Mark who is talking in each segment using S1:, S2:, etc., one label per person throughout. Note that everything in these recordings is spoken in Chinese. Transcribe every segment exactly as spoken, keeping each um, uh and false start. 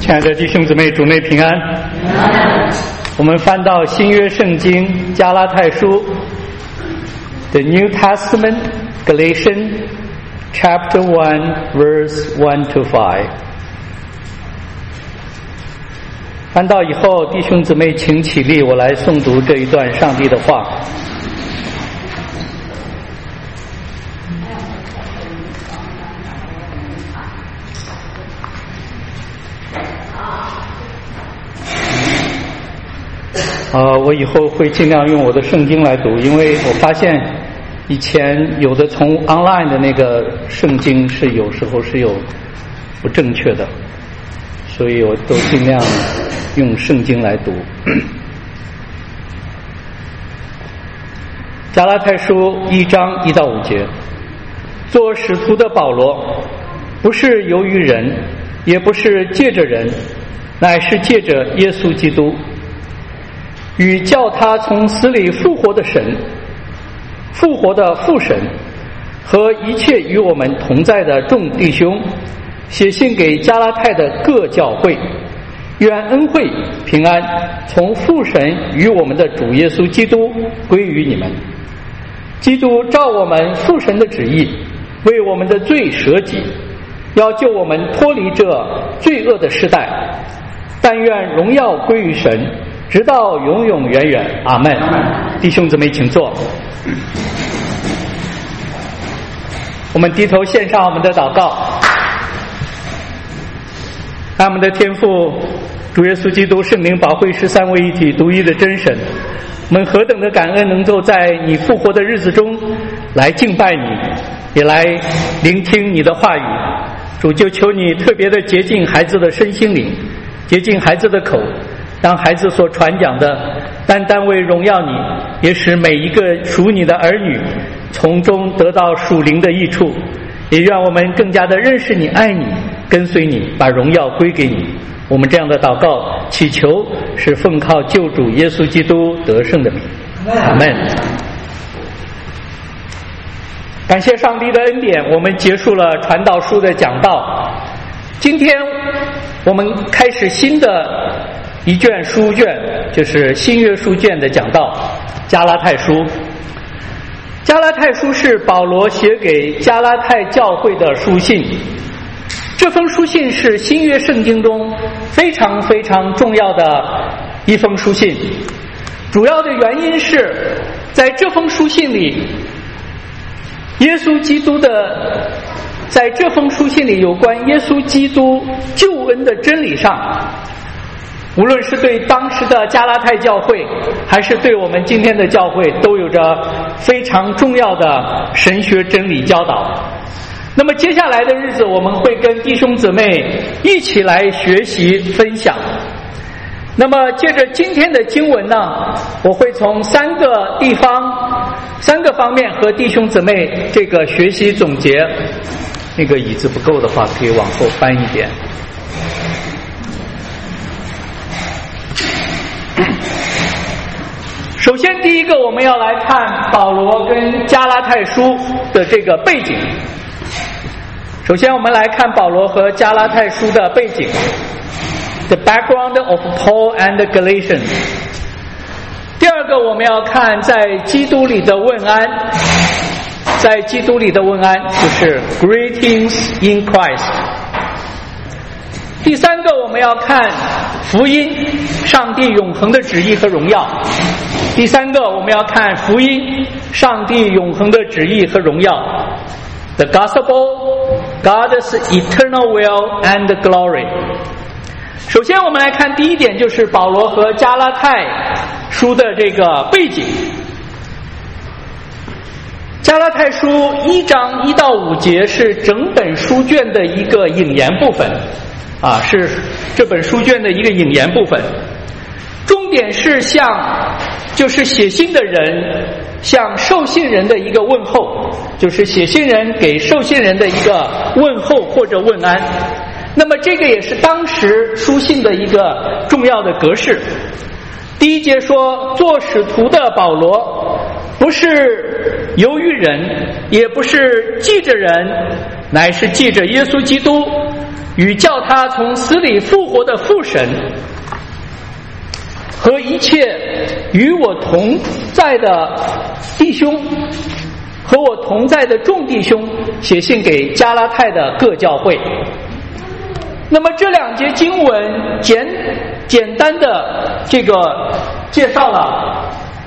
S1: 亲爱的弟兄姊妹，主内平安。我们翻到新约圣经加拉太书 The New Testament Galatians Chapter one Verse one to five。 翻到以后，弟兄姊妹请起立，我来诵读这一段上帝的话。呃，我以后会尽量用我的圣经来读，因为我发现以前有的从 online 的那个圣经是有时候是有不正确的，所以我都尽量用圣经来读。加拉太书一章一到五节，做使徒的保罗，不是由于人，也不是借着人，乃是借着耶稣基督，与叫他从死里复活的神，复活的父神，和一切与我们同在的众弟兄，写信给加拉太的各教会，愿恩惠平安从父神与我们的主耶稣基督归于你们。基督照我们父神的旨意，为我们的罪舍己，要救我们脱离这罪恶的时代。但愿荣耀归于神，直到永永远远。阿们。弟兄姊妹请坐。我们低头献上我们的祷告。爱我们的天父主耶稣基督圣灵保惠师三位一体独一的真神，我们何等的感恩能够在你复活的日子中来敬拜你，也来聆听你的话语。主，就求你特别的洁净孩子的身心灵，洁净孩子的口，让孩子所传讲的单单为荣耀你，也使每一个属你的儿女从中得到属灵的益处。也愿我们更加的认识你，爱你，跟随你，把荣耀归给你。我们这样的祷告祈求是奉靠救主耶稣基督得胜的名。阿们。感谢上帝的恩典，我们结束了传道书的讲道。今天我们开始新的一卷书卷，就是新约书卷的讲道，加拉太书。加拉太书是保罗写给加拉太教会的书信，这封书信是新约圣经中非常非常重要的一封书信。主要的原因是在这封书信里，耶稣基督的在这封书信里有关耶稣基督救恩的真理上，无论是对当时的加拉太教会，还是对我们今天的教会，都有着非常重要的神学真理教导。那么接下来的日子，我们会跟弟兄姊妹一起来学习分享。那么借着今天的经文呢，我会从三个地方三个方面和弟兄姊妹这个学习总结。那个椅子不够的话，可以往后翻一点。首先第一个，我们要来看保罗跟加拉太书的这个背景。首先我们来看保罗和加拉太书的背景， The background of Paul and Galatians。 第二个我们要看在基督里的问安，在基督里的问安就是 Greetings in Christ。 第三个我们要看福音，上帝永恒的旨意和荣耀。第三个我们要看福音，上帝永恒的旨意和荣耀。 The Gospel, God's eternal will and glory。 首先我们来看第一点，就是保罗和加拉太书的这个背景。加拉太书一章一到五节是整本书卷的一个引言部分啊，是这本书卷的一个引言部分。重点是向就是写信的人向受信人的一个问候，就是写信人给受信人的一个问候或者问安。那么这个也是当时书信的一个重要的格式。第一节说，做使徒的保罗，不是由于人，也不是记着人，乃是记着耶稣基督， 与叫他从死里复活的父神，和一切与我同在的弟兄，和我同在的众弟兄，写信给加拉太的各教会。那么这两节经文简简单的这个介绍了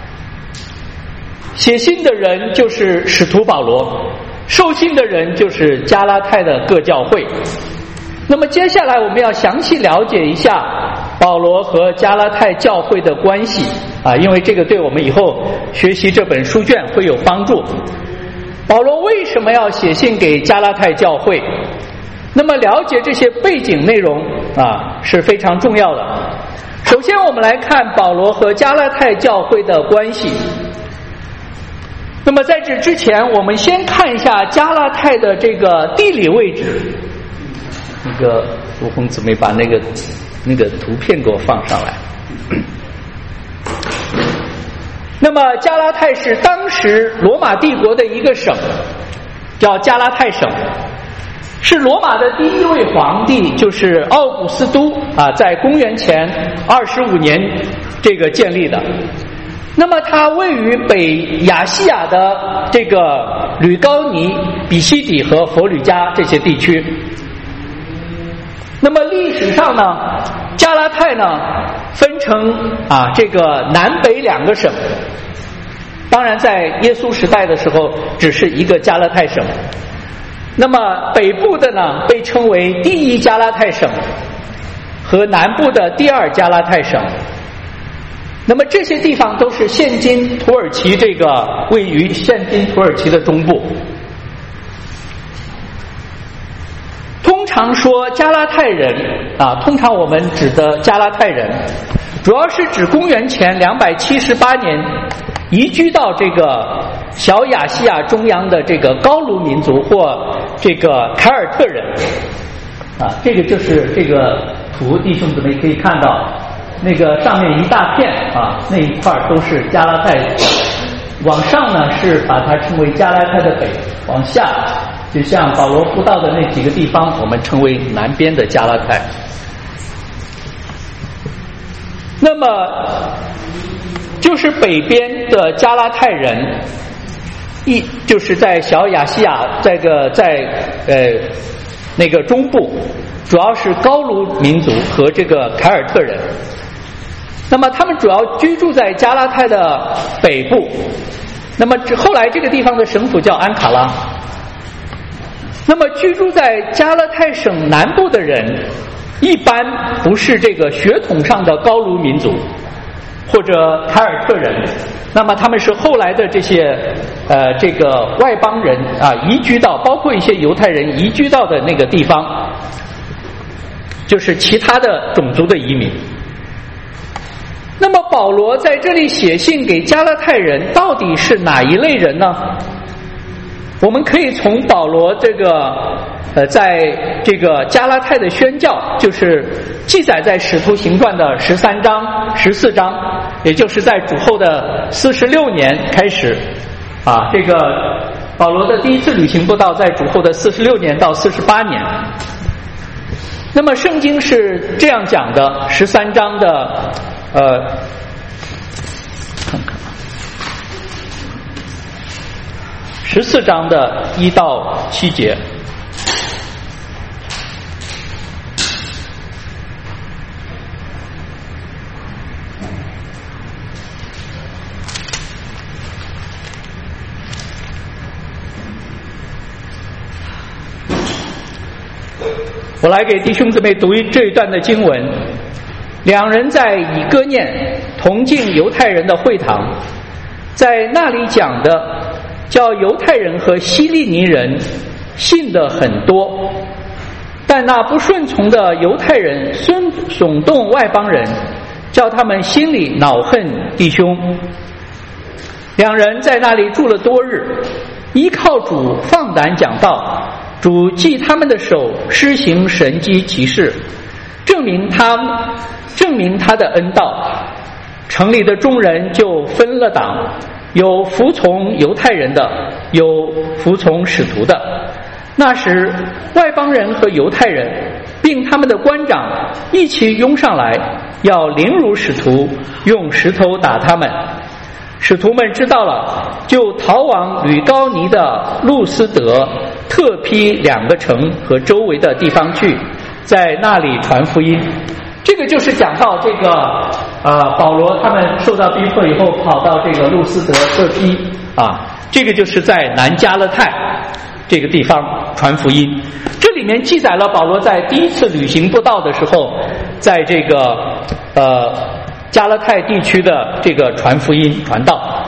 S1: 写信的人就是使徒保罗，受信的人就是加拉太的各教会。那么接下来我们要详细了解一下保罗和加拉太教会的关系啊，因为这个对我们以后学习这本书卷会有帮助。保罗为什么要写信给加拉太教会？那么了解这些背景内容啊是非常重要的。首先我们来看保罗和加拉太教会的关系。那么在这之前，我们先看一下加拉太的这个地理位置。那个吴红姊妹把那个那个图片给我放上来。那么加拉太是当时罗马帝国的一个省，叫加拉太省，是罗马的第一位皇帝，就是奥古斯都啊，在公元前二十五年这个建立的。那么它位于北亚细亚的这个吕高尼、比西底和佛吕加这些地区。那么历史上呢，加拉太呢分成啊这个南北两个省。当然在耶稣时代的时候只是一个加拉太省。那么北部的呢被称为第一加拉太省，和南部的第二加拉太省。那么这些地方都是现今土耳其这个位于现今土耳其的中部。通常说加拉太人啊，通常我们指的加拉太人，主要是指公元前两百七十八年移居到这个小亚细亚中央的这个高卢民族或这个凯尔特人啊，这个就是这个图，弟兄姊妹可以看到，那个上面一大片啊，那一块都是加拉太，往上呢是把它称为加拉太的北，往下就像保罗布道的那几个地方，我们称为南边的加拉太。那么就是北边的加拉太人，一就是在小亚细亚这个在呃那个中部，主要是高卢民族和这个凯尔特人。那么他们主要居住在加拉太的北部。那么后来这个地方的省府叫安卡拉。那么居住在加拉太省南部的人，一般不是这个血统上的高卢民族或者凯尔特人，那么他们是后来的这些呃这个外邦人啊移居到，包括一些犹太人移居到的那个地方，就是其他的种族的移民。那么保罗在这里写信给加拉太人，到底是哪一类人呢？我们可以从保罗这个呃，在这个加拉太的宣教，就是记载在使徒行传的十三章、十四章，也就是在主后的四十六年开始啊，这个保罗的第一次旅行布道在主后的四十六年到四十八年。那么圣经是这样讲的，十三章的呃，看看十四章的一到七节。我来给弟兄姊妹读这一段的经文。两人在以哥念同进犹太人的会堂，在那里讲的叫犹太人和希利尼人信的很多，但那不顺从的犹太人孙耸动外邦人，叫他们心里恼恨弟兄。两人在那里住了多日，依靠主放胆讲道，主记他们的手施行神迹奇事，证明他证明他的恩道。城里的众人就分了党，有服从犹太人的，有服从使徒的。那时外邦人和犹太人并他们的官长一起拥上来，要凌辱使徒，用石头打他们。使徒们知道了，就逃往吕高尼的路斯德、特批两个城和周围的地方去，在那里传福音。这个就是讲到这个呃，保罗他们受到逼迫以后，跑到这个路斯德、特批啊，这个就是在南加勒泰这个地方传福音。这里面记载了保罗在第一次旅行布道的时候，在这个呃加勒泰地区的这个传福音传道。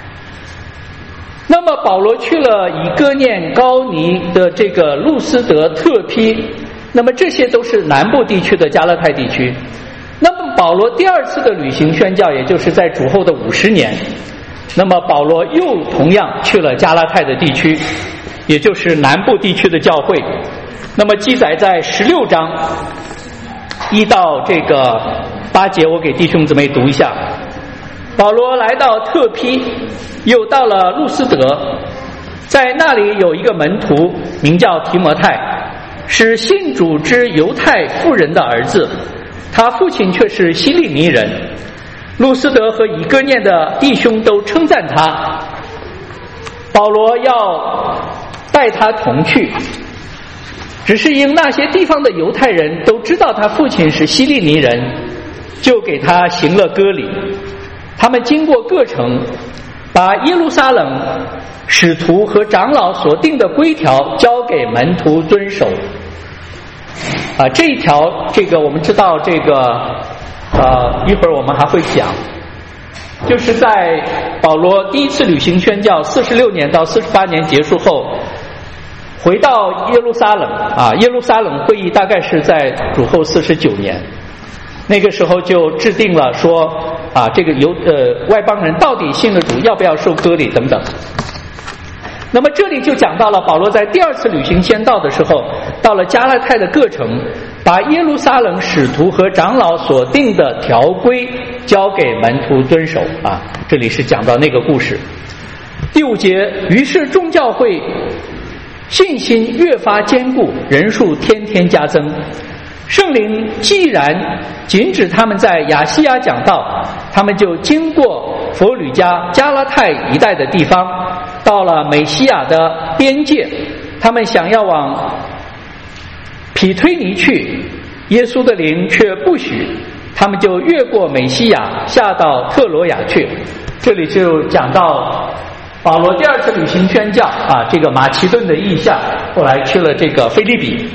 S1: 那么保罗去了以哥念、高尼的这个路斯德、特批，那么这些都是南部地区的加勒泰地区。那么保罗第二次的旅行宣教，也就是在主后的五十年，那么保罗又同样去了加拉太的地区，也就是南部地区的教会。那么记载在十六章一到这个八节，我给弟兄姊妹读一下。保罗来到特批，又到了路斯德，在那里有一个门徒名叫提摩太，是信主之犹太妇人的儿子，他父亲却是希利尼人。路斯德和以哥念的弟兄都称赞他，保罗要带他同去，只是因那些地方的犹太人都知道他父亲是希利尼人，就给他行了割礼。他们经过各城，把耶路撒冷使徒和长老所定的规条交给门徒遵守。啊，这一条，这个我们知道，这个呃，一会儿我们还会讲，就是在保罗第一次旅行宣教四十六年到四十八年结束后，回到耶路撒冷啊，耶路撒冷会议大概是在主后四十九年。那个时候就制定了说啊，这个犹呃外邦人到底信了主要不要受割礼等等。那么这里就讲到了保罗在第二次旅行宣道的时候，到了加拉太的各城，把耶路撒冷使徒和长老所定的条规交给门徒遵守啊。这里是讲到那个故事。第五节，于是众教会信心越发坚固，人数天天加增。圣灵既然禁止他们在亚细亚讲道，他们就经过弗吕加、加拉太一带的地方，到了美西亚的边界，他们想要往庇推尼去，耶稣的灵却不许，他们就越过美西亚，下到特罗亚去。这里就讲到保罗第二次旅行宣教啊，这个马其顿的意象，后来去了这个腓立比。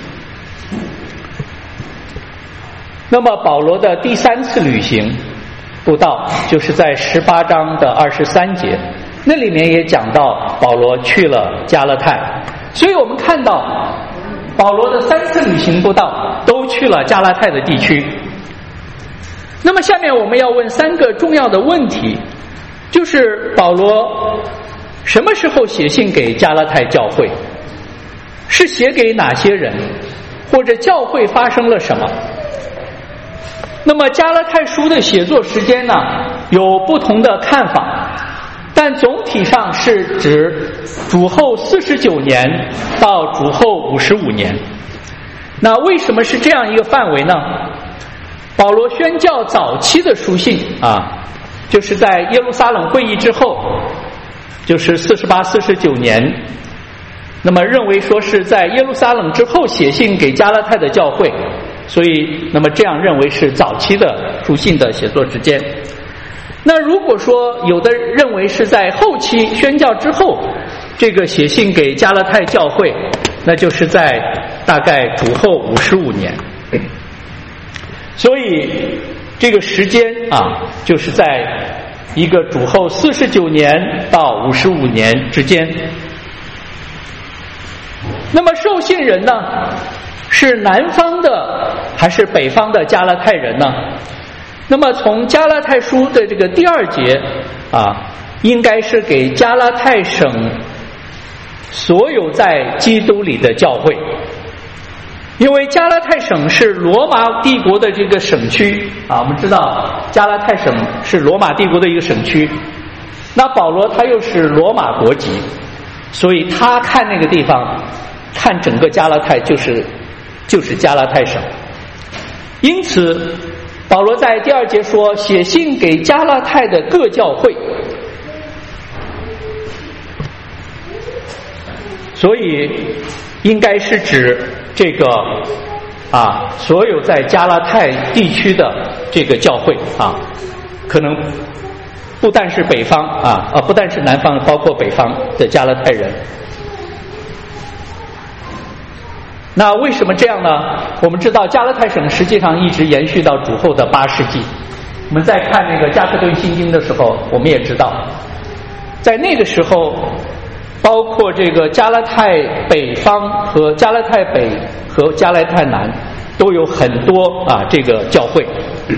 S1: 那么保罗的第三次旅行布道，就是在十八章的二十三节，那里面也讲到保罗去了加勒泰。所以我们看到保罗的三次旅行布道都去了加拉太的地区。那么下面我们要问三个重要的问题，就是保罗什么时候写信给加拉太教会，是写给哪些人，或者教会发生了什么。那么加拉太书的写作时间呢，有不同的看法，但总体上是指主后四十九年到主后五十五年。那为什么是这样一个范围呢？保罗宣教早期的书信啊，就是在耶路撒冷会议之后，就是四十八、四十九年，那么认为说是在耶路撒冷之后写信给加拉太的教会，所以那么这样认为是早期的书信的写作时间。那如果说有的认为是在后期宣教之后这个写信给加拉太教会，那就是在大概主后五十五年。所以这个时间啊，就是在一个主后四十九年到五十五年之间。那么受信人呢，是南方的还是北方的加拉太人呢？那么从加拉太书的这个第二节啊，应该是给加拉太省所有在基督里的教会，因为加拉太省是罗马帝国的这个省区啊，我们知道加拉太省是罗马帝国的一个省区，那保罗他又是罗马国籍，所以他看那个地方，看整个加拉太就是就是加拉太省。因此保罗在第二节说，写信给加拉太的各教会，所以应该是指这个啊，所有在加拉太地区的这个教会啊，可能不但是北方啊，啊不但是南方，包括北方的加拉太人。那为什么这样呢？我们知道加拉太省实际上一直延续到主后的八世纪。我们在看那个加克顿新经的时候，我们也知道，在那个时候，包括这个加拉太北方和加拉太北和加拉太南都有很多啊这个教会。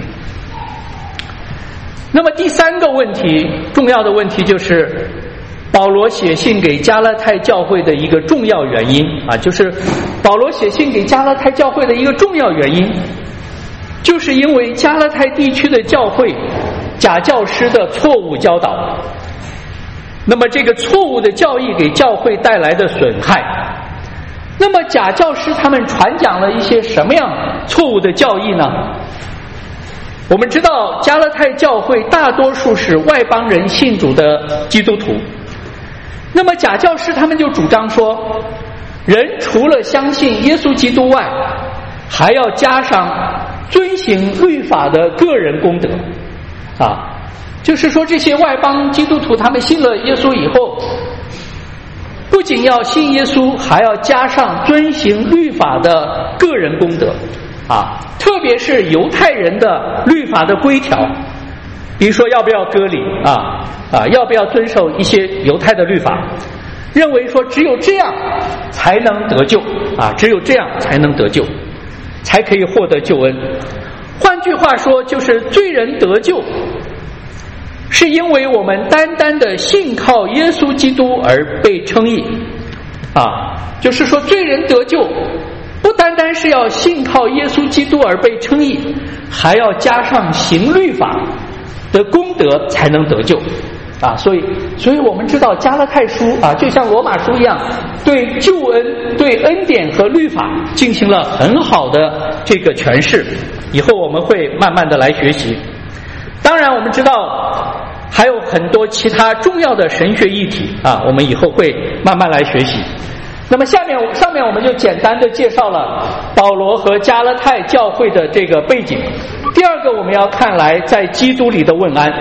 S1: 那么第三个问题，重要的问题就是保罗写信给加拉太教会的一个重要原因啊，就是保罗写信给加拉太教会的一个重要原因，就是因为加拉太地区的教会假教师的错误教导。那么这个错误的教义给教会带来的损害，那么假教师他们传讲了一些什么样错误的教义呢？我们知道加拉太教会大多数是外邦人信主的基督徒，那么假教师他们就主张说，人除了相信耶稣基督外，还要加上遵行律法的个人功德啊，就是说这些外邦基督徒他们信了耶稣以后，不仅要信耶稣，还要加上遵行律法的个人功德啊，特别是犹太人的律法的规条，比如说要不要割礼啊啊，要不要遵守一些犹太的律法，认为说只有这样才能得救啊，只有这样才能得救，才可以获得救恩。换句话说，就是罪人得救是因为我们单单的信靠耶稣基督而被称义啊，就是说罪人得救不单单是要信靠耶稣基督而被称义，还要加上行律法的功德才能得救啊。所以所以我们知道加拉太书啊，就像罗马书一样，对救恩、对恩典和律法进行了很好的这个诠释，以后我们会慢慢的来学习。当然我们知道还有很多其他重要的神学议题啊，我们以后会慢慢来学习。那么下面上面我们就简单的介绍了保罗和加拉太教会的这个背景。第二个我们要看来在基督里的问安。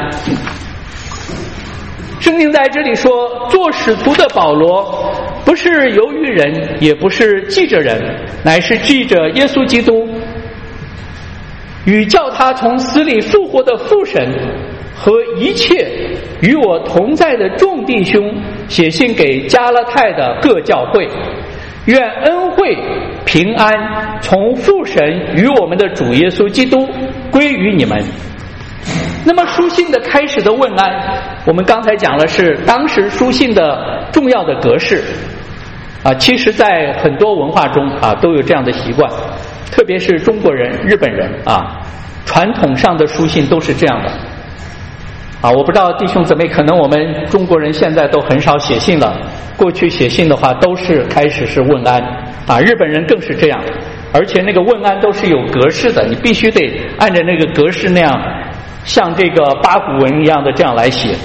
S1: 圣经在这里说，做使徒的保罗不是由于人，也不是记着人，乃是记着耶稣基督与叫他从死里复活的父神和一切与我同在的众弟兄，写信给加拉太的各教会，愿恩惠平安从父神与我们的主耶稣基督归于你们。那么书信的开始的问安，我们刚才讲了是当时书信的重要的格式啊，其实在很多文化中啊都有这样的习惯，特别是中国人、日本人啊，传统上的书信都是这样的啊。我不知道弟兄姊妹，可能我们中国人现在都很少写信了，过去写信的话都是开始是问安啊，日本人更是这样，而且那个问安都是有格式的，你必须得按照那个格式那样，像这个八股文一样的这样来写。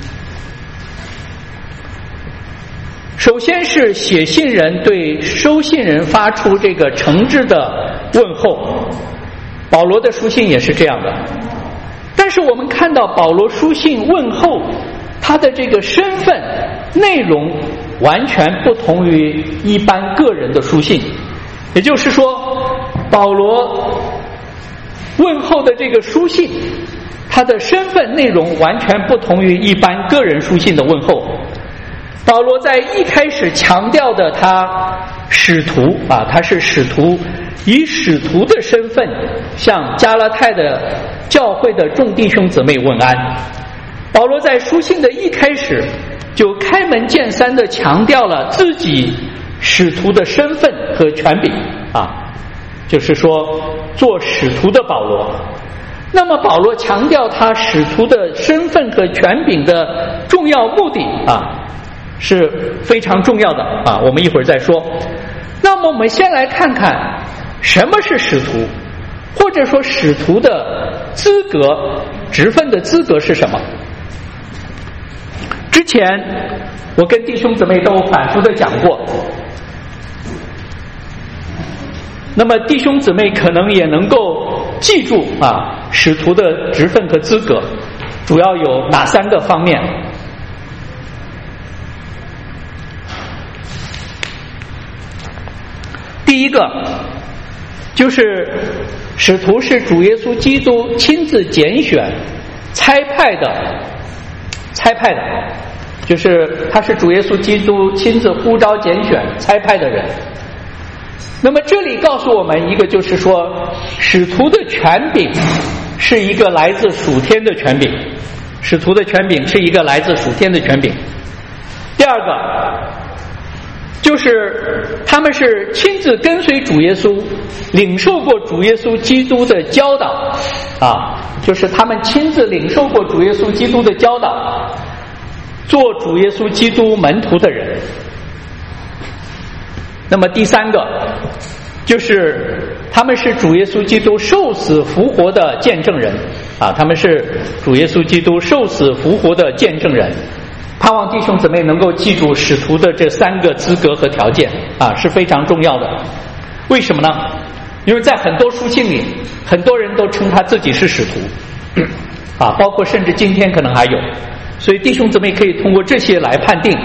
S1: 首先是写信人对收信人发出这个诚挚的问候，保罗的书信也是这样的。但是我们看到保罗书信问候，他的这个身份内容完全不同于一般个人的书信，也就是说保罗问候的这个书信，他的身份内容完全不同于一般个人书信的问候。保罗在一开始强调的他使徒啊，他是使徒，以使徒的身份向加拉太的教会的众弟兄姊妹问安。保罗在书信的一开始就开门见山地强调了自己使徒的身份和权柄啊，就是说做使徒的保罗。那么保罗强调他使徒的身份和权柄的重要目的啊，是非常重要的啊，我们一会儿再说。那么我们先来看看什么是使徒，或者说使徒的资格、职分的资格是什么。之前我跟弟兄姊妹都反复的讲过，那么弟兄姊妹可能也能够记住啊，使徒的职分和资格主要有哪三个方面。第一个就是使徒是主耶稣基督亲自拣选差派的，差派的就是他是主耶稣基督亲自呼召拣选差派的人。那么这里告诉我们一个，就是说使徒的权柄是一个来自属天的权柄，使徒的权柄是一个来自属天的权柄。第二个就是他们是亲自跟随主耶稣，领受过主耶稣基督的教导啊，就是他们亲自领受过主耶稣基督的教导，做主耶稣基督门徒的人。那么第三个就是他们是主耶稣基督受死复活的见证人啊，他们是主耶稣基督受死复活的见证人。盼望弟兄姊妹能够记住使徒的这三个资格和条件啊，是非常重要的。为什么呢？因为在很多书信里，很多人都称他自己是使徒啊，包括甚至今天可能还有，所以弟兄姊妹可以通过这些来判定。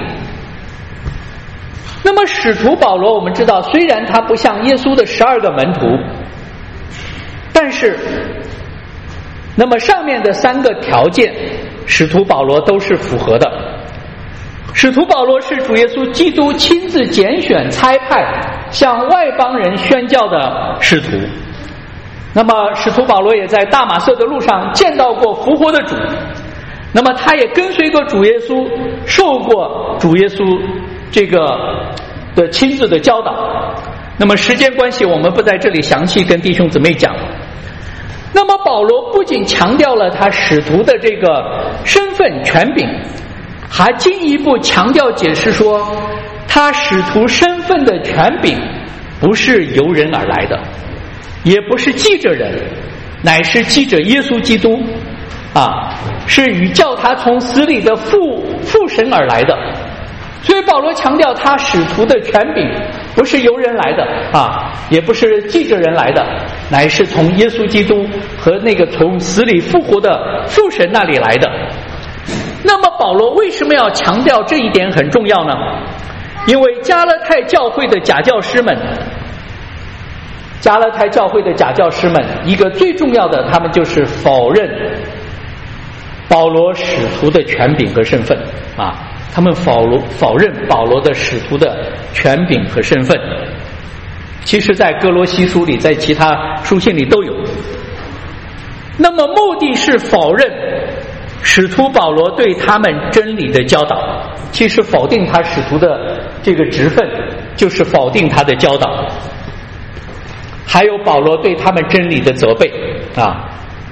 S1: 那么使徒保罗，我们知道虽然他不像耶稣的十二个门徒，但是那么上面的三个条件使徒保罗都是符合的。使徒保罗是主耶稣基督亲自拣选差派向外邦人宣教的使徒。那么使徒保罗也在大马色的路上见到过复活的主，那么他也跟随过主耶稣，受过主耶稣这个的亲自的教导。那么时间关系，我们不在这里详细跟弟兄姊妹讲。那么保罗不仅强调了他使徒的这个身份权柄，还进一步强调解释说，他使徒身份的权柄不是由人而来的，也不是记着人，乃是记着耶稣基督啊，是与叫他从死里的父父神而来的。所以保罗强调他使徒的权柄不是由人来的啊，也不是记着人来的，乃是从耶稣基督和那个从死里复活的父神那里来的。那么保罗为什么要强调这一点很重要呢？因为加勒泰教会的假教师们加勒泰教会的假教师们一个最重要的，他们就是否认保罗使徒的权柄和身份啊，他们否否认保罗的使徒的权柄和身份。其实在哥罗西书里，在其他书信里都有。那么目的是否认使徒保罗对他们真理的教导，其实否定他使徒的这个职分，就是否定他的教导。还有保罗对他们真理的责备啊。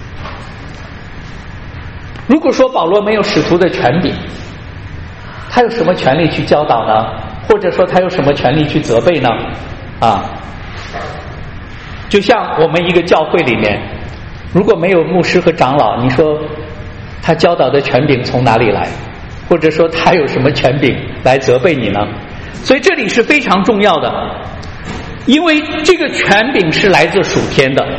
S1: 如果说保罗没有使徒的权柄，他有什么权利去教导呢？或者说他有什么权利去责备呢？啊，就像我们一个教会里面，如果没有牧师和长老，你说他教导的权柄从哪里来？或者说他有什么权柄来责备你呢？所以这里是非常重要的，因为这个权柄是来自属天的。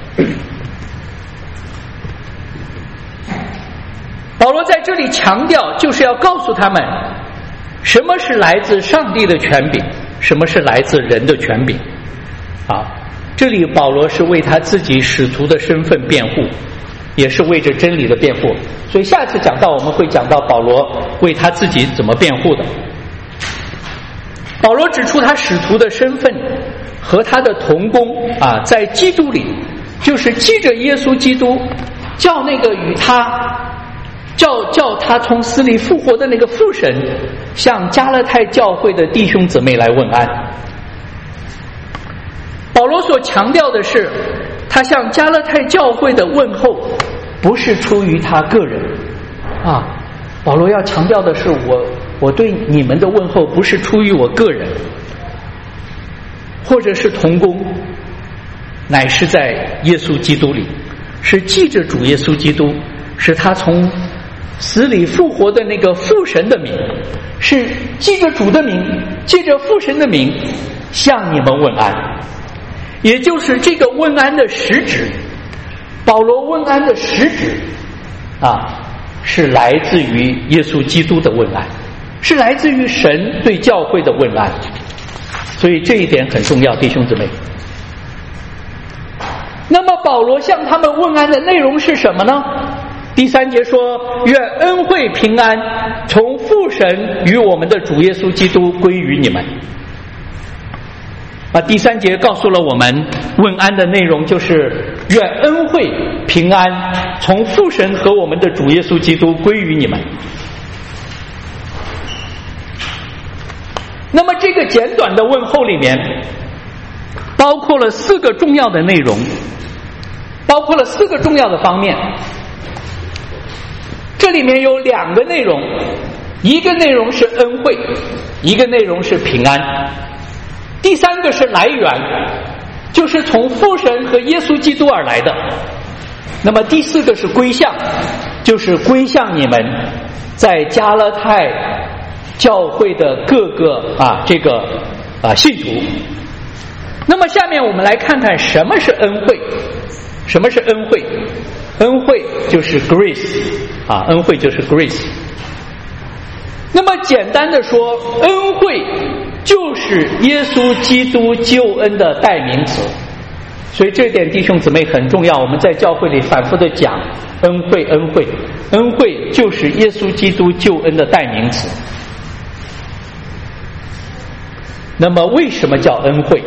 S1: 保罗在这里强调，就是要告诉他们什么是来自上帝的权柄，什么是来自人的权柄啊。这里保罗是为他自己使徒的身份辩护，也是为着真理的辩护。所以下次讲到我们会讲到保罗为他自己怎么辩护的。保罗指出他使徒的身份和他的同工啊，在基督里就是记着耶稣基督，叫那个与他叫叫他从死里复活的那个父神，向加勒泰教会的弟兄姊妹来问安。保罗所强调的是，他向加勒泰教会的问候不是出于他个人啊。保罗要强调的是，我我对你们的问候不是出于我个人，或者是同工， 乃是在耶稣基督里，是记着主耶稣基督，是他从死里复活的那个父神的名，是记着主的名，借着父神的名向你们问安。也就是这个问安的实质，保罗问安的实质啊，是来自于耶稣基督的问安，是来自于神对教会的问安。所以这一点很重要，弟兄姊妹。那么保罗向他们问安的内容是什么呢？第三节说，愿恩惠平安从父神与我们的主耶稣基督归于你们。啊，第三节告诉了我们问安的内容，就是愿恩惠平安从父神和我们的主耶稣基督归于你们。那么这个简短的问候里面包括了四个重要的内容，包括了四个重要的方面。这里面有两个内容，一个内容是恩惠，一个内容是平安。第三个是来源，就是从父神和耶稣基督而来的。那么第四个是归向，就是归向你们在加拉太教会的各个啊这个啊信徒。那么下面我们来看看什么是恩惠。什么是恩惠？恩惠就是 grace 啊，恩惠就是 grace。那么简单的说，恩惠就是耶稣基督救恩的代名词。所以这点弟兄姊妹很重要，我们在教会里反复的讲恩惠恩惠，恩惠就是耶稣基督救恩的代名词。那么为什么叫恩惠？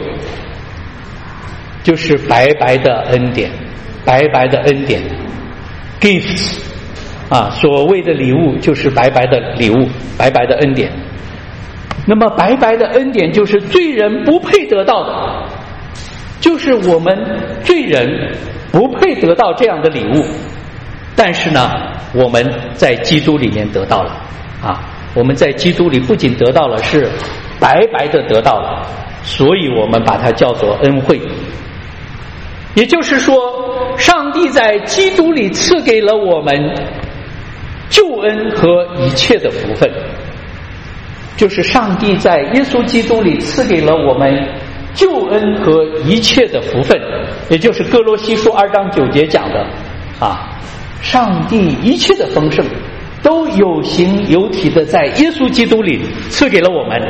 S1: 就是白白的恩典，白白的恩典 gifts 啊，所谓的礼物就是白白的礼物，白白的恩典。那么白白的恩典就是罪人不配得到的，就是我们罪人不配得到这样的礼物，但是呢我们在基督里面得到了啊，我们在基督里不仅得到了，是白白的得到了，所以我们把它叫做恩惠。也就是说，上帝在基督里赐给了我们救恩和一切的福分，就是上帝在耶稣基督里赐给了我们救恩和一切的福分，也就是哥罗西书二章九节讲的啊，上帝一切的丰盛都有形有体的在耶稣基督里赐给了我们。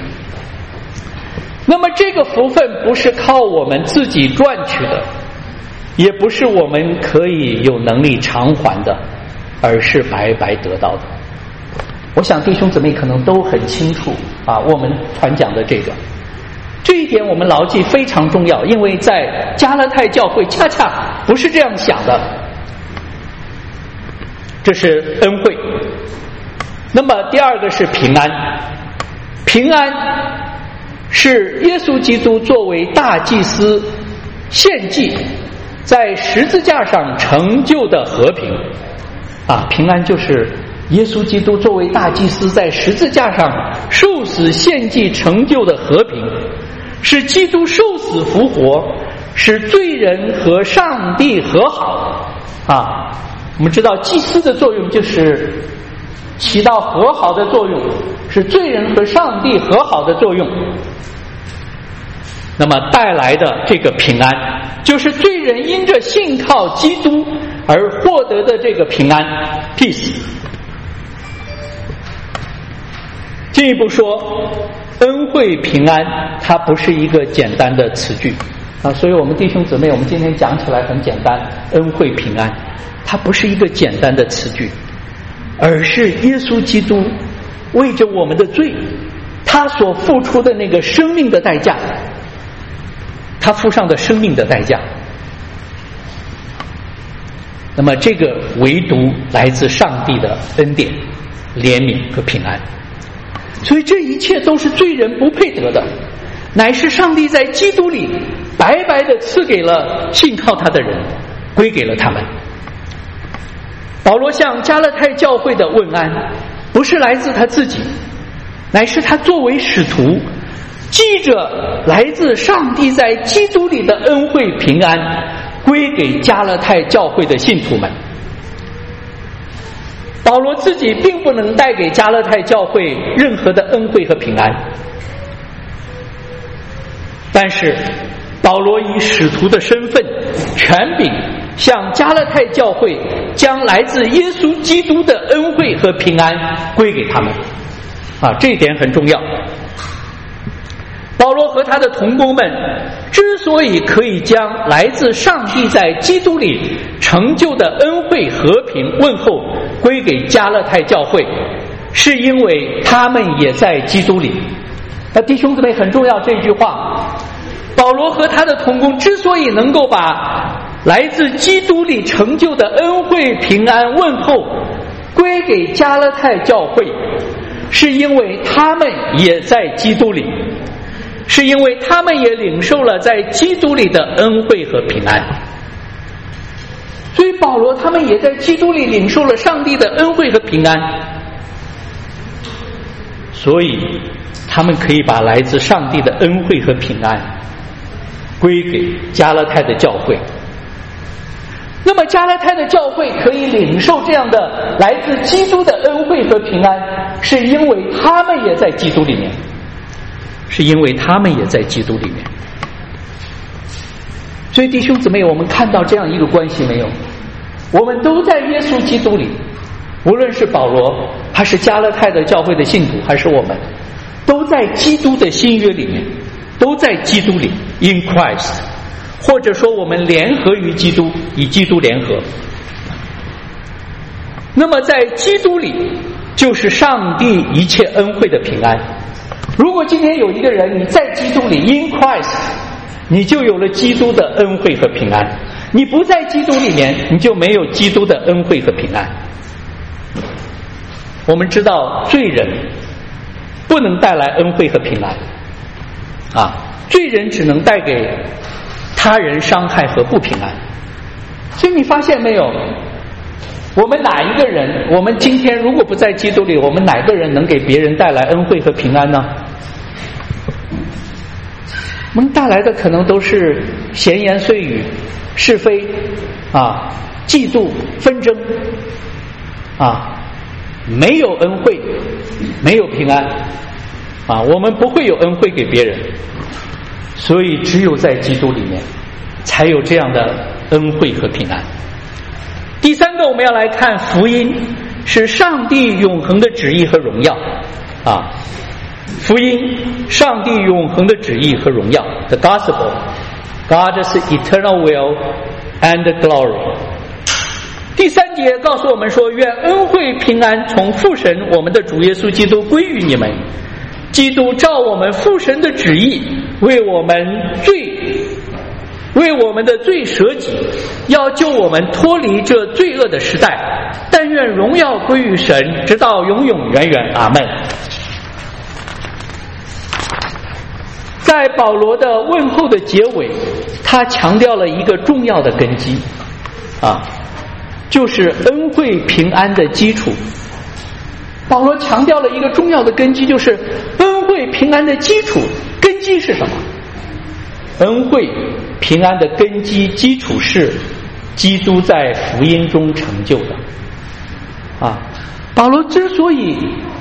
S1: 那么这个福分不是靠我们自己赚取的，也不是我们可以有能力偿还的，而是白白得到的。我想弟兄姊妹可能都很清楚啊，我们传讲的这个这一点我们牢记非常重要，因为在加拉太教会恰恰不是这样想的。这是恩惠。那么第二个是平安。平安是耶稣基督作为大祭司献祭在十字架上成就的和平啊，平安就是耶稣基督作为大祭司在十字架上受死献祭成就的和平，是基督受死复活，使罪人和上帝和好啊。我们知道祭司的作用就是起到和好的作用，是罪人和上帝和好的作用。那么带来的这个平安，就是罪人因着信靠基督而获得的这个平安 peace。 进一步说，恩惠平安它不是一个简单的词句啊，所以我们弟兄姊妹，我们今天讲起来很简单，恩惠平安它不是一个简单的词句，而是耶稣基督为着我们的罪，他所付出的那个生命的代价，他付上的生命的代价。那么这个唯独来自上帝的恩典、怜悯和平安，所以这一切都是罪人不配得的，乃是上帝在基督里白白的赐给了信靠他的人，归给了他们。保罗向加拉太教会的问安，不是来自他自己，乃是他作为使徒记着来自上帝在基督里的恩惠平安，归给加勒泰教会的信徒们。保罗自己并不能带给加勒泰教会任何的恩惠和平安，但是保罗以使徒的身份权柄向加勒泰教会将来自耶稣基督的恩惠和平安归给他们啊，这一点很重要。保罗和他的同工们之所以可以将来自上帝在基督里成就的恩惠和平问候归给加勒泰教会，是因为他们也在基督里。那弟兄姊妹，很重要这句话，保罗和他的同工之所以能够把来自基督里成就的恩惠平安问候归给加勒泰教会，是因为他们也在基督里，是因为他们也领受了在基督里的恩惠和平安。所以保罗他们也在基督里领受了上帝的恩惠和平安，所以他们可以把来自上帝的恩惠和平安归给加勒泰的教会。那么加勒泰的教会可以领受这样的来自基督的恩惠和平安，是因为他们也在基督里面，是因为他们也在基督里面。所以弟兄姊妹，我们看到这样一个关系没有？我们都在耶稣基督里，无论是保罗还是加勒泰的教会的信徒，还是我们，都在基督的新约里面，都在基督里 in Christ， 或者说我们联合于基督，与基督联合。那么在基督里就是上帝一切恩惠的平安。如果今天有一个人你在基督里 in Christ， 你就有了基督的恩惠和平安。你不在基督里面，你就没有基督的恩惠和平安。我们知道罪人不能带来恩惠和平安啊，罪人只能带给他人伤害和不平安。所以你发现没有，我们哪一个人，我们今天如果不在基督里，我们哪个人能给别人带来恩惠和平安呢？我们带来的可能都是闲言碎语、是非啊、嫉妒、纷争啊，没有恩惠，没有平安啊，我们不会有恩惠给别人。所以只有在基督里面才有这样的恩惠和平安。第三个，我们要来看福音是上帝永恒的旨意和荣耀啊，福音上帝永恒的旨意和荣耀 The Gospel God's eternal will and glory。 第三节告诉我们说，愿恩惠平安从父神我们的主耶稣基督归于你们。基督照我们父神的旨意为我们罪为我们的罪舍己，要救我们脱离这罪恶的时代。但愿荣耀归于神，直到永永远远。阿们。在保罗的问候的结尾，他强调了一个重要的根基啊，就是恩惠平安的基础。保罗强调了一个重要的根基，就是恩惠平安的基础。根基是什么？恩惠平安的根基基础是基督在福音中成就的啊。保罗之所以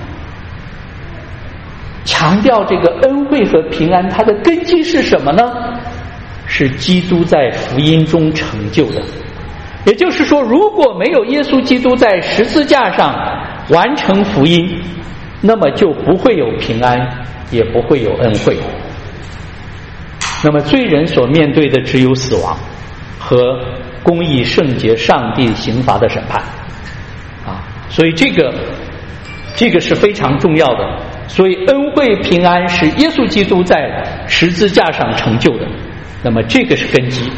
S1: 强调这个恩惠和平安，它的根基是什么呢？是基督在福音中成就的。也就是说，如果没有耶稣基督在十字架上完成福音，那么就不会有平安，也不会有恩惠。那么罪人所面对的只有死亡和公义圣洁上帝刑罚的审判啊，所以这个这个是非常重要的。所以恩惠平安是耶稣基督在十字架上成就的，那么这个是根基。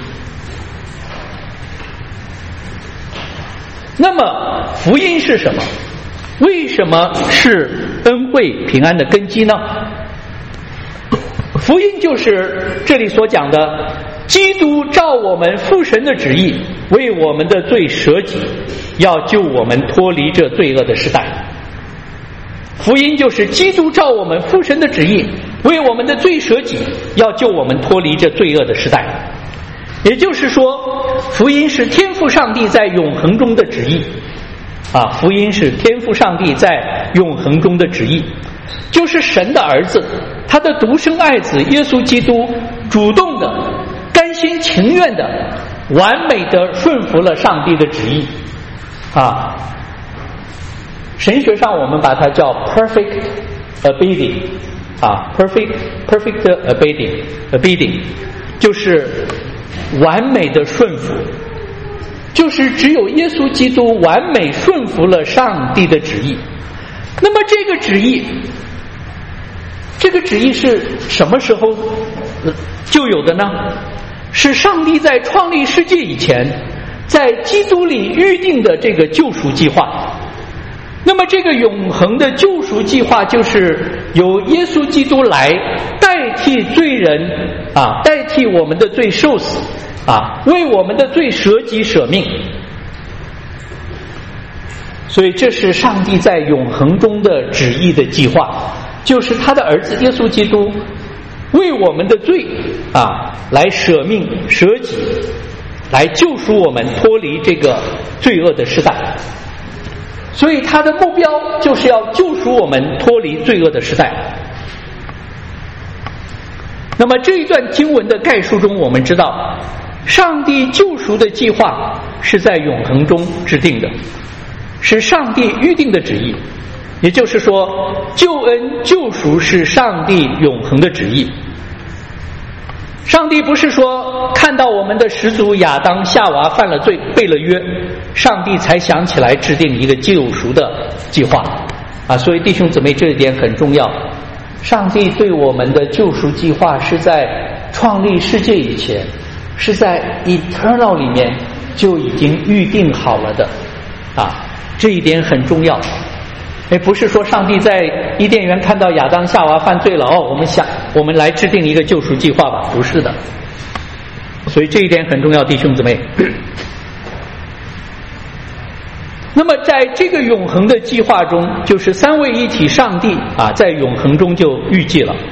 S1: 那么福音是什么？为什么是恩惠平安的根基呢？福音就是这里所讲的，基督照我们父神的旨意为我们的罪舍己，要救我们脱离这罪恶的时代。福音就是基督照我们父神的旨意为我们的罪舍己，要救我们脱离这罪恶的时代。也就是说，福音是天父上帝在永恒中的旨意啊，福音是天父上帝在永恒中的旨意，就是神的儿子，他的独生爱子耶稣基督主动的、甘心情愿的、完美的顺服了上帝的旨意啊。神学上我们把它叫 perfect obedience 啊 perfect perfect obedience obedience 就是完美的顺服，就是只有耶稣基督完美顺服了上帝的旨意。那么这个旨意这个旨意是什么时候就有的呢？是上帝在创立世界以前在基督里预定的这个救赎计划。那么这个永恒的救赎计划就是由耶稣基督来代替罪人啊，代替我们的罪受死啊，为我们的罪舍己舍命。所以这是上帝在永恒中的旨意的计划，就是他的儿子耶稣基督为我们的罪啊来舍命舍己，来救赎我们脱离这个罪恶的时代。所以他的目标就是要救赎我们脱离罪恶的时代。那么这一段经文的概述中，我们知道上帝救赎的计划是在永恒中制定的，是上帝预定的旨意。也就是说，救恩救赎是上帝永恒的旨意。上帝不是说看到我们的始祖亚当夏娃犯了罪背了约，上帝才想起来制定一个救赎的计划啊！所以弟兄姊妹，这一点很重要。上帝对我们的救赎计划是在创立世界以前，是在 eternal 里面就已经预定好了的啊！这一点很重要。哎，不是说上帝在伊甸园看到亚当夏娃犯罪了哦，我们想我们来制定一个救赎计划吧？不是的。所以这一点很重要，弟兄姊妹。那么在这个永恒的计划中，就是三位一体上帝啊，在永恒中就预计了。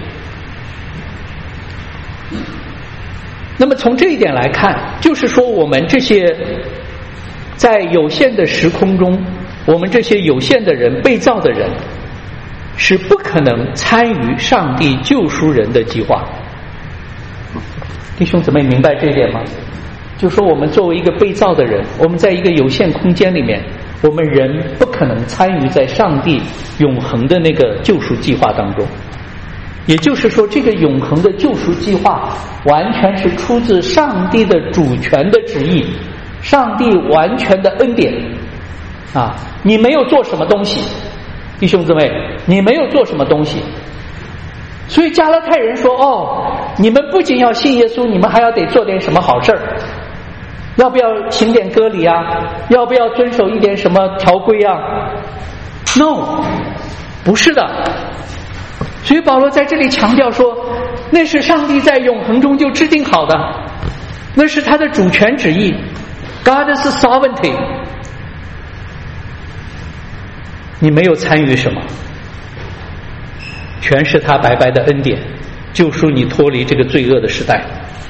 S1: 那么从这一点来看，就是说我们这些在有限的时空中，我们这些有限的人、被造的人，是不可能参与上帝救赎人的计划。弟兄姊妹明白这一点吗？就说我们作为一个被造的人，我们在一个有限空间里面，我们人不可能参与在上帝永恒的那个救赎计划当中。也就是说，这个永恒的救赎计划完全是出自上帝的主权的旨意，上帝完全的恩典啊！你没有做什么东西，弟兄姊妹，你没有做什么东西。所以加拉太人说，哦，你们不仅要信耶稣，你们还要得做点什么好事儿，要不要行点割礼啊？要不要遵守一点什么条规啊？ No， 不是的。所以保罗在这里强调说，那是上帝在永恒中就制定好的，那是他的主权旨意 God's sovereignty。 你没有参与什么，全是他白白的恩典，救赎你脱离这个罪恶的时代。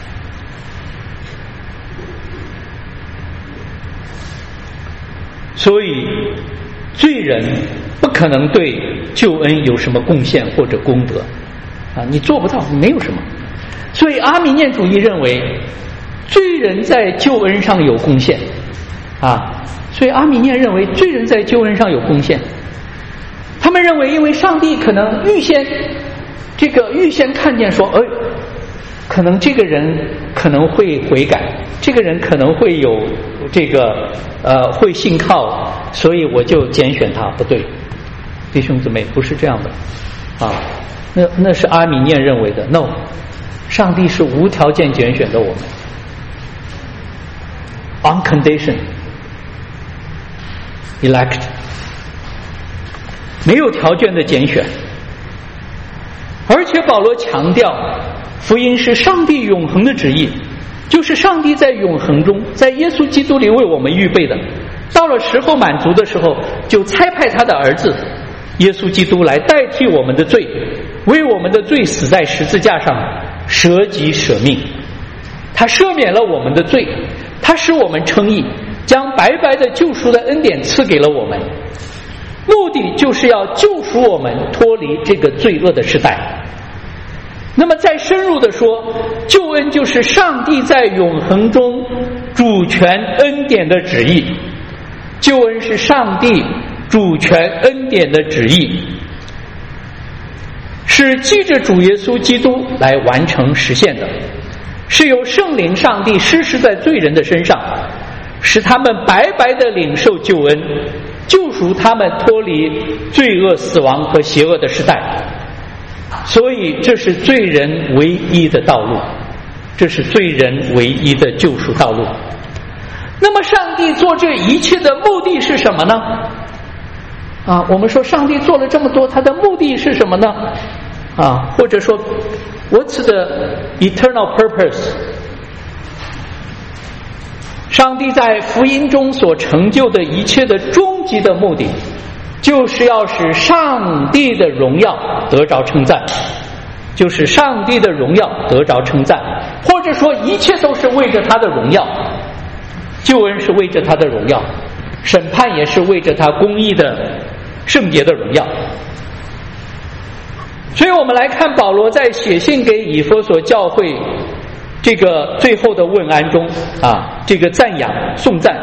S1: 所以罪人不可能对救恩有什么贡献或者功德啊，你做不到，你没有什么。所以阿米念主义认为罪人在救恩上有贡献啊，所以阿米念认为罪人在救恩上有贡献。他们认为因为上帝可能预先这个预先看见说，哎，可能这个人可能会悔改，这个人可能会有这个呃会信靠，所以我就拣选他。不对，弟兄姊妹，不是这样的啊，那那是阿米念认为的。 No， 上帝是无条件拣选的我们 ，on condition elect， 没有条件的拣选。而且保罗强调，福音是上帝永恒的旨意，就是上帝在永恒中，在耶稣基督里为我们预备的。到了时候满足的时候，就差派他的儿子耶稣基督来代替我们的罪，为我们的罪死在十字架上，舍己舍命。他赦免了我们的罪，他使我们称义，将白白的救赎的恩典赐给了我们，目的就是要救赎我们脱离这个罪恶的时代。那么再深入的说，救恩就是上帝在永恒中主权恩典的旨意，救恩是上帝主权恩典的旨意，是记着主耶稣基督来完成实现的，是由圣灵上帝施施在罪人的身上，使他们白白的领受救恩，救赎他们脱离罪恶死亡和邪恶的时代。所以这是罪人唯一的道路，这是罪人唯一的救赎道路。那么上帝做这一切的目的是什么呢？啊，我们说上帝做了这么多，他的目的是什么呢？啊，或者说 What's the eternal purpose？ 上帝在福音中所成就的一切的终极的目的，就是要使上帝的荣耀得着称赞，就是上帝的荣耀得着称赞，或者说一切都是为着他的荣耀。救恩是为着他的荣耀，审判也是为着他公义的圣洁的荣耀。所以我们来看保罗在写信给以弗所教会这个最后的问安中啊，这个赞扬颂赞，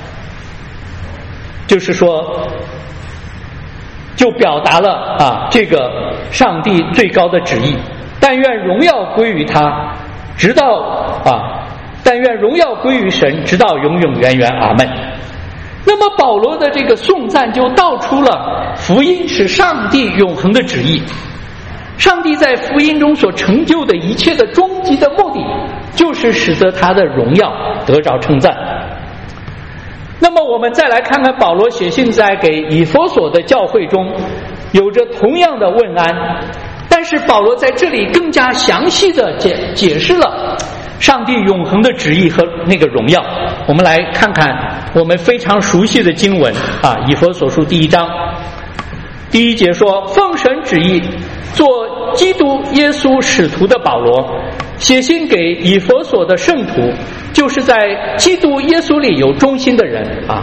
S1: 就是说就表达了啊这个上帝最高的旨意，但愿荣耀归于他，直到啊但愿荣耀归于神，直到永永远远，阿们。那么保罗的这个颂赞就道出了福音是上帝永恒的旨意，上帝在福音中所成就的一切的终极的目的，就是使得他的荣耀得着称赞。那么我们再来看看保罗写信在给以弗所的教会中有着同样的问安，但是保罗在这里更加详细的解解释了上帝永恒的旨意和那个荣耀。我们来看看我们非常熟悉的经文啊，以弗所书第一章第一节说，奉神旨意做基督耶稣使徒的保罗，写信给以弗所的圣徒，就是在基督耶稣里有忠心的人啊。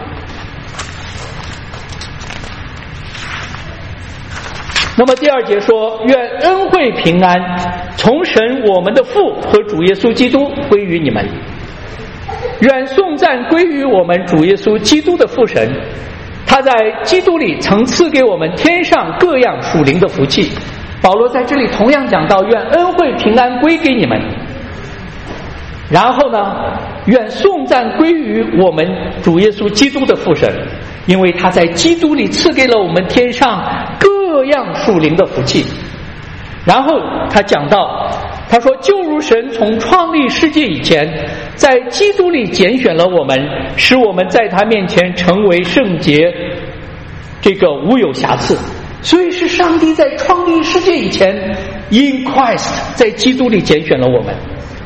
S1: 那么第二节说，愿恩惠平安从神我们的父和主耶稣基督归于你们，愿颂赞归于我们主耶稣基督的父神，他在基督里曾赐给我们天上各样属灵的福气。保罗在这里同样讲到，愿恩惠平安归给你们，然后呢，愿颂赞归于我们主耶稣基督的父神，因为他在基督里赐给了我们天上各样属灵的福气。然后他讲到，他说，就如神从创立世界以前在基督里拣选了我们，使我们在他面前成为圣洁，这个无有瑕疵。所以是上帝在创立世界以前 in Christ 在基督里拣选了我们。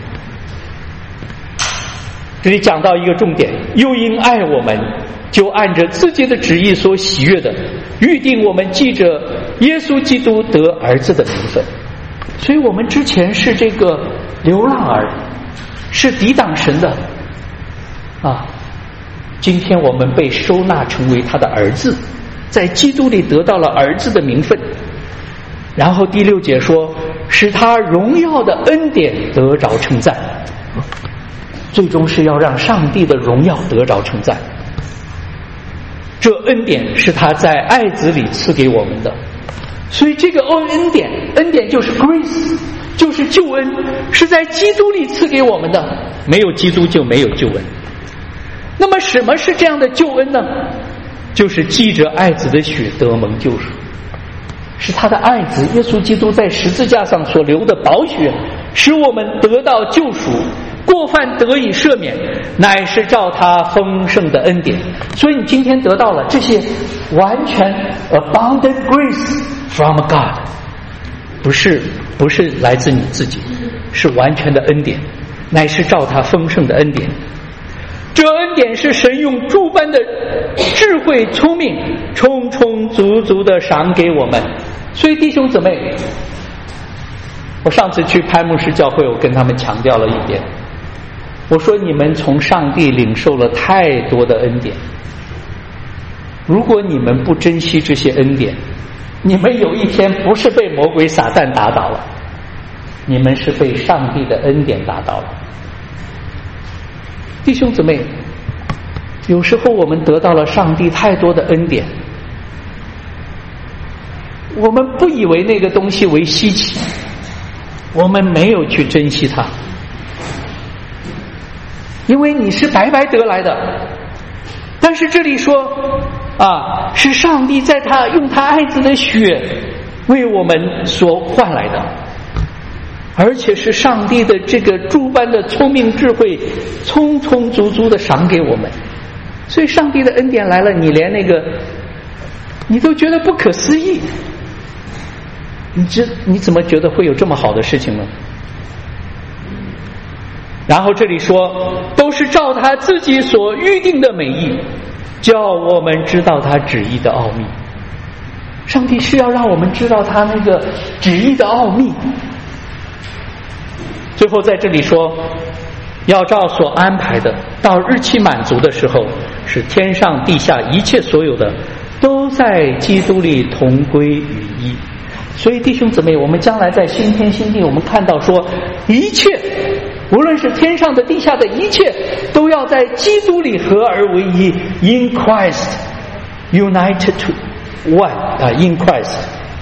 S1: 这里讲到一个重点，又因爱我们，就按着自己的旨意所喜悦的预定我们记着耶稣基督得儿子的名分。所以我们之前是这个流浪儿，是抵挡神的啊，今天我们被收纳成为他的儿子，在基督里得到了儿子的名分。然后第六节说，使他荣耀的恩典得着称赞，最终是要让上帝的荣耀得着称赞。这恩典是他在爱子里赐给我们的，所以这个恩典，恩典就是 grace， 就是救恩，是在基督里赐给我们的，没有基督就没有救恩。那么什么是这样的救恩呢？就是记着爱子的血得蒙救赎，是他的爱子耶稣基督在十字架上所流的宝血，使我们得到救赎，过犯得以赦免，乃是照他丰盛的恩典。所以你今天得到了这些完全 abundant grace from God， 不是不是来自你自己，是完全的恩典，乃是照他丰盛的恩典。这恩典是神用诸般的智慧、聪明，充充足足的赏给我们。所以弟兄姊妹，我上次去潘牧师教会，我跟他们强调了一点，我说你们从上帝领受了太多的恩典，如果你们不珍惜这些恩典，你们有一天不是被魔鬼撒旦打倒了，你们是被上帝的恩典打倒了。弟兄姊妹，有时候我们得到了上帝太多的恩典，我们不以为那个东西为稀奇，我们没有去珍惜它，因为你是白白得来的。但是这里说啊，是上帝在他用他爱子的血为我们所换来的，而且是上帝的这个诸般的聪明智慧充充足足的赏给我们。所以上帝的恩典来了，你连那个你都觉得不可思议，你这你怎么觉得会有这么好的事情呢？然后这里说，都是照他自己所预定的美意，叫我们知道他旨意的奥秘。上帝是要让我们知道他那个旨意的奥秘。最后在这里说，要照所安排的，到日期满足的时候，使天上地下一切所有的都在基督里同归于一。所以弟兄姊妹，我们将来在新天新地，我们看到说，一切无论是天上的地下的一切，都要在基督里合而为一。 In Christ united to one 啊 In Christ。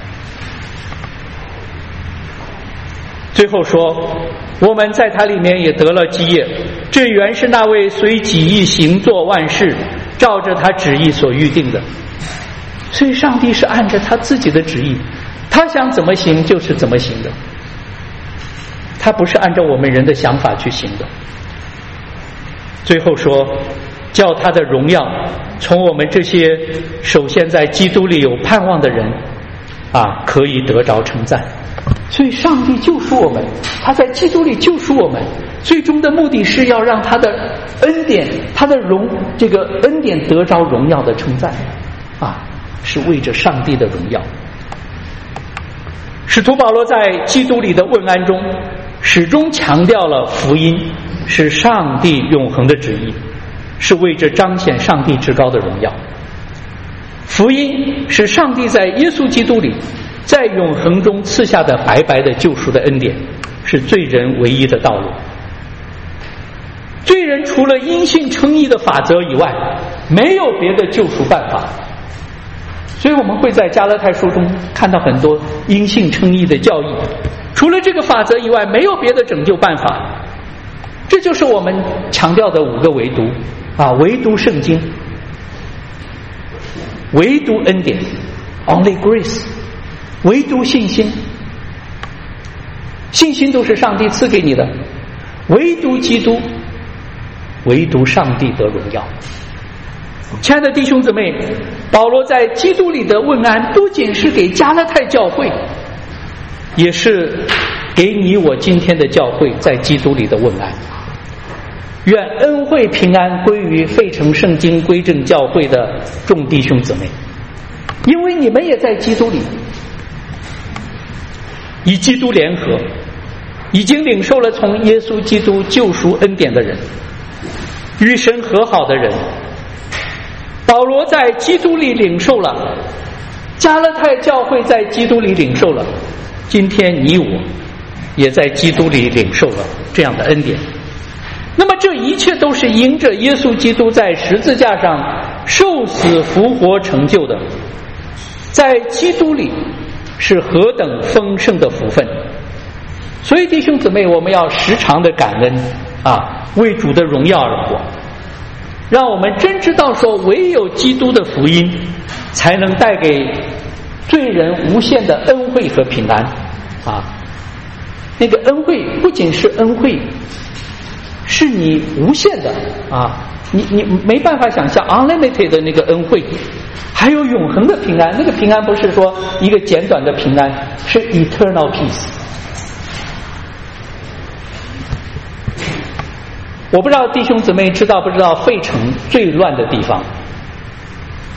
S1: 最后说，我们在他里面也得了基业，这原是那位随己意行作万事，照着他旨意所预定的。所以上帝是按着他自己的旨意，他想怎么行就是怎么行的，他不是按照我们人的想法去行的。最后说，叫他的荣耀从我们这些首先在基督里有盼望的人啊，可以得着称赞。所以上帝救赎我们，他在基督里救赎我们，最终的目的是要让他的恩典，他的荣这个恩典得着荣耀的称赞啊，是为着上帝的荣耀。使徒保罗在基督里的问安中始终强调了福音是上帝永恒的旨意，是为着彰显上帝至高的荣耀。福音是上帝在耶稣基督里在永恒中赐下的白白的救赎的恩典，是罪人唯一的道路。罪人除了因信称义的法则以外，没有别的救赎办法。所以我们会在加拉太书中看到很多因信称义的教义，除了这个法则以外，没有别的拯救办法。这就是我们强调的五个唯独啊，唯独圣经，唯独恩典 Only grace， 唯独信心，信心都是上帝赐给你的，唯独基督，唯独上帝得荣耀。亲爱的弟兄姊妹，保罗在基督里的问安不仅是给加拉太教会，也是给你我今天的教会在基督里的问安。愿恩惠平安归于费城圣经归正教会的众弟兄姊妹，因为你们也在基督里，与基督联合，已经领受了从耶稣基督救赎恩典的人，与神和好的人。保罗在基督里领受了，加拉太教会在基督里领受了，今天你我也在基督里领受了这样的恩典。那么这一切都是因着耶稣基督在十字架上受死复活成就的，在基督里是何等丰盛的福分。所以弟兄姊妹，我们要时常的感恩啊，为主的荣耀而活，让我们真知道说，唯有基督的福音才能带给罪人无限的恩惠和平安啊！那个恩惠不仅是恩惠，是你无限的啊！你你没办法想象 unlimited 的那个恩惠，还有永恒的平安。那个平安不是说一个简短的平安，是 eternal peace。我不知道弟兄姊妹知道不知道费城最乱的地方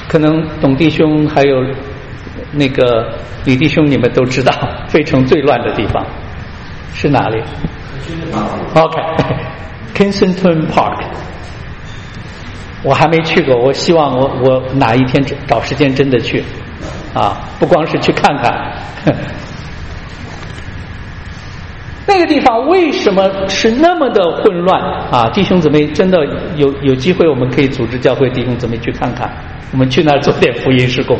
S1: 可能董弟兄还有那个李弟兄，你们都知道，费城最乱的地方是哪里 ？OK， Kensington Park。我还没去过，我希望我我哪一天找时间真的去，啊，不光是去看看。那个地方为什么是那么的混乱啊？弟兄姊妹，真的有有机会，我们可以组织教会弟兄姊妹去看看，我们去那儿做点福音事工。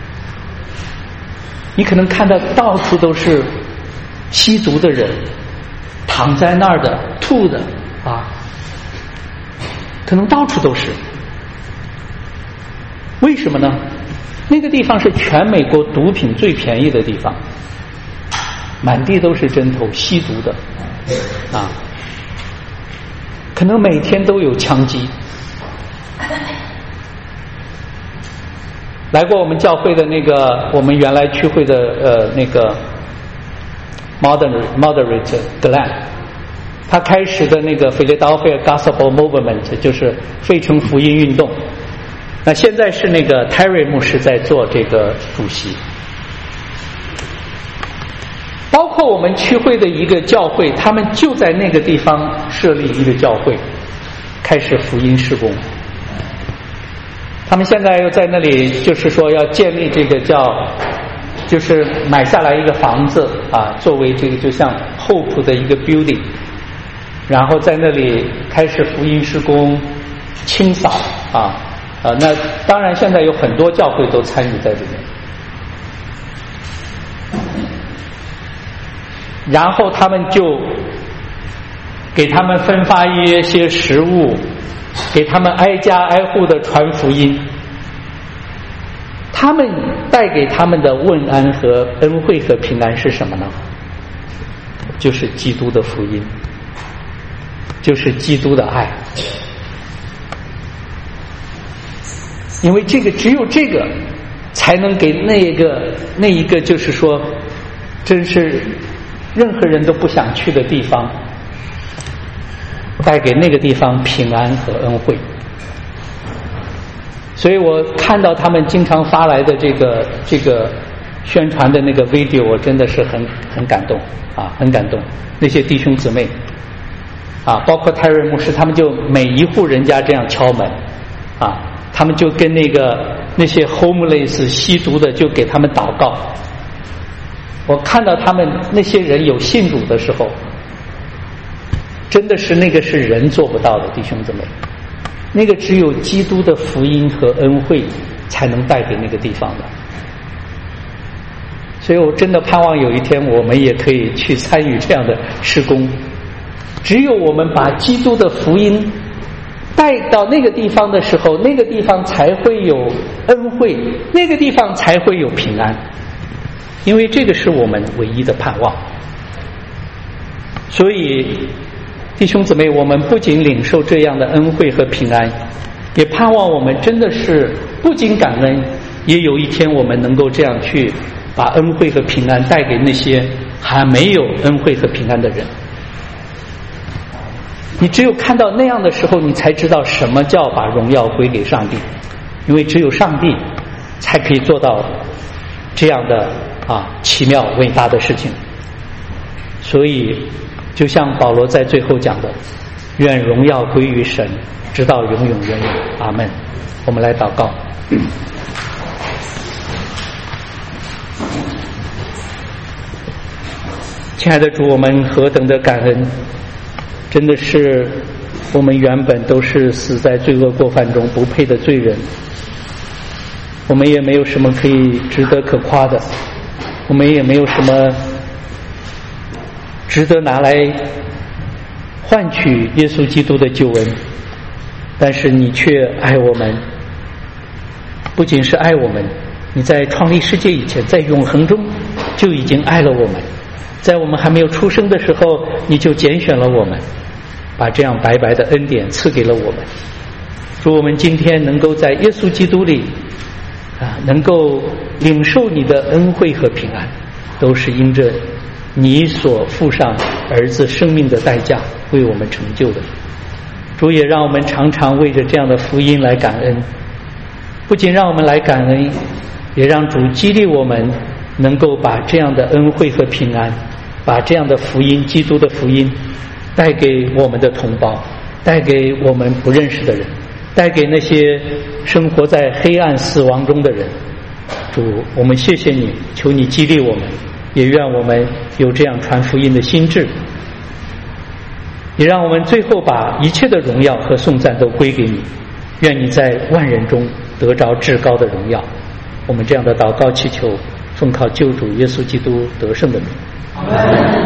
S1: 你可能看到到处都是吸毒的人，躺在那儿的、吐的啊，可能到处都是。为什么呢？那个地方是全美国毒品最便宜的地方，满地都是针头，吸毒的啊，可能每天都有枪击。来过我们教会的那个，我们原来聚会的呃那个 Moderate Moderate Glenn， 他开始的那个 Philadelphia Gospel Movement 就是费城福音运动。那现在是那个 Terry 牧师在做这个主席。包括我们区会的一个教会，他们就在那个地方设立一个教会，开始福音事工。他们现在又在那里，就是说要建立这个叫，就是买下来一个房子啊，作为这个就像 Hope 的一个 building， 然后在那里开始福音事工，清扫啊啊，那当然现在有很多教会都参与在里面。然后他们就给他们分发一些食物，给他们挨家挨户的传福音。他们带给他们的问安和恩惠和平安是什么呢？就是基督的福音，就是基督的爱。因为这个只有这个才能给那一个那一个就是说真是任何人都不想去的地方，带给那个地方平安和恩惠。所以我看到他们经常发来的这个这个宣传的那个 video， 我真的是很很感动啊，很感动。那些弟兄姊妹啊，包括泰瑞牧师，他们就每一户人家这样敲门啊，他们就跟那个那些 homeless 吸毒的就给他们祷告。我看到他们那些人有信主的时候，真的是那个是人做不到的，弟兄姊妹，那个只有基督的福音和恩惠才能带给那个地方的。所以我真的盼望有一天我们也可以去参与这样的事工。只有我们把基督的福音带到那个地方的时候，那个地方才会有恩惠，那个地方才会有平安。因为这个是我们唯一的盼望。所以弟兄姊妹，我们不仅领受这样的恩惠和平安，也盼望我们真的是不仅感恩，也有一天我们能够这样去把恩惠和平安带给那些还没有恩惠和平安的人。你只有看到那样的时候，你才知道什么叫把荣耀归给上帝，因为只有上帝才可以做到这样的啊奇妙伟大的事情。所以就像保罗在最后讲的，愿荣耀归于神，直到永永远远。阿们。我们来祷告。亲爱的主，我们何等的感恩，真的是我们原本都是死在罪恶过犯中不配的罪人，我们也没有什么可以值得可夸的，我们也没有什么值得拿来换取耶稣基督的救恩，但是你却爱我们，不仅是爱我们，你在创立世界以前，在永恒中就已经爱了我们，在我们还没有出生的时候，你就拣选了我们，把这样白白的恩典赐给了我们。祝我们今天能够在耶稣基督里啊，能够领受你的恩惠和平安，都是因着你所付上儿子生命的代价为我们成就的。主也让我们常常为着这样的福音来感恩， 不仅让我们来感恩，也让主激励我们能够把这样的恩惠和平安，把这样的福音，基督的福音带给我们的同胞，带给我们不认识的人，带给那些生活在黑暗死亡中的人。主，我们谢谢你，求你激励我们，也愿我们有这样传福音的心志，也让我们最后把一切的荣耀和颂赞都归给你。愿你在万人中得着至高的荣耀。我们这样的祷告祈求，奉靠救主耶稣基督得胜的名。